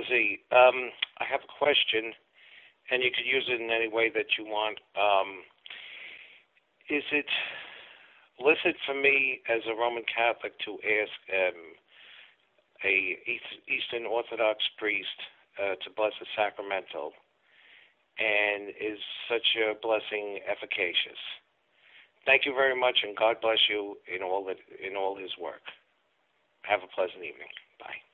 Lizzie, I have a question, and you could use it in any way that you want. Is it licit for me as a Roman Catholic to ask Eastern Orthodox priest to bless a sacramental, and is such a blessing efficacious? Thank you very much, and God bless you in all His work. Have a pleasant evening. Bye.